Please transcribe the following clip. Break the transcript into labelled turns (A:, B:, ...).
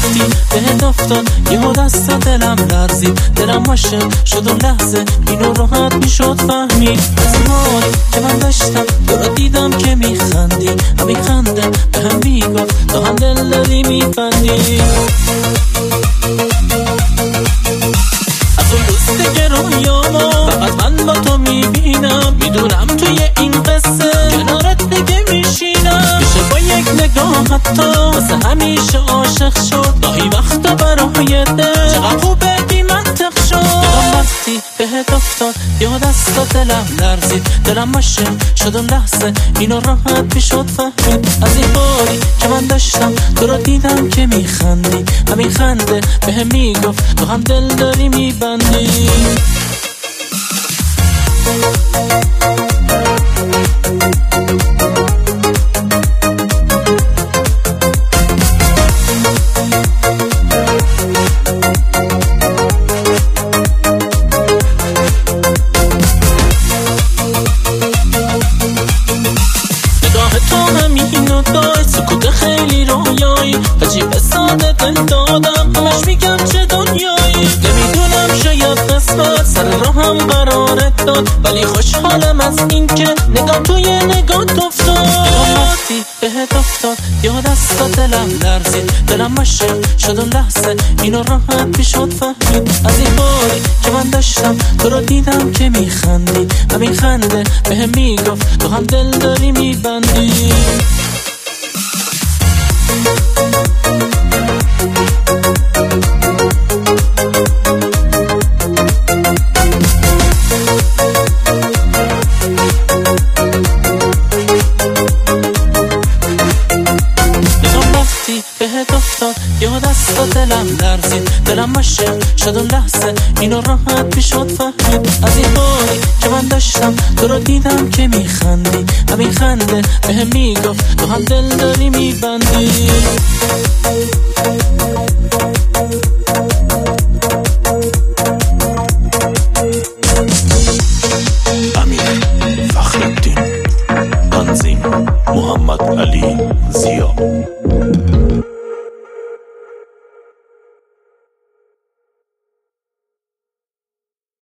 A: وقتی بهت افتاد یهو دست دلم لرزید، دلم عاشق شد اون لحظه اینو راحت میشد فهمید. از این حال که من داشتم تو رو دیدم که میخندی، همین خنده به هم میگفت تو هم دل داری میبندی. از اون دوست گرویاما فقط من با تو میبینم، میدونم توی این قصه کنارت دیگه میشینم. میشه با یک نگاه حتی واسه همیشه عاشق شد، گاهی وقتا برای دل چقدر خوبه بی منطق شد. دلم وقتی بهت افتاد یا دستا دلم لرزید، دلم عاشق شد اون لحظه اینو راحت میشد فهمید. از این باری که من داشتم تو رو دیدم که میخندی، همین خنده به هم میگفت تو هم دل داری میبندی. سکوت خیلی رویایی عجیب ساده دل دادم، همش میگم چه دنیایی. نمیدونم شاید قسمت سر راهم قرارت داد، ولی خوشحالم از این که نگاه توی نگات افتاد. وقتی بهت افتاد یا دستا دلم لرزید، دلم عاشق شد اون لحظه اینو راحت میشد فهمید. از این باری که من داشتم تو رو دیدم که میخندی، همین خنده به هم میگفت تو هم دل داری میبندی. بهت افتاد یا دستا دلم لرزید، دلم عاشق شد اون لحظه اینو راحت میشد فهمید. از این باری که من داشتم تو رو دیدم که میخندی، همین خنده به هم میگفت تو هم دل داری میبندی.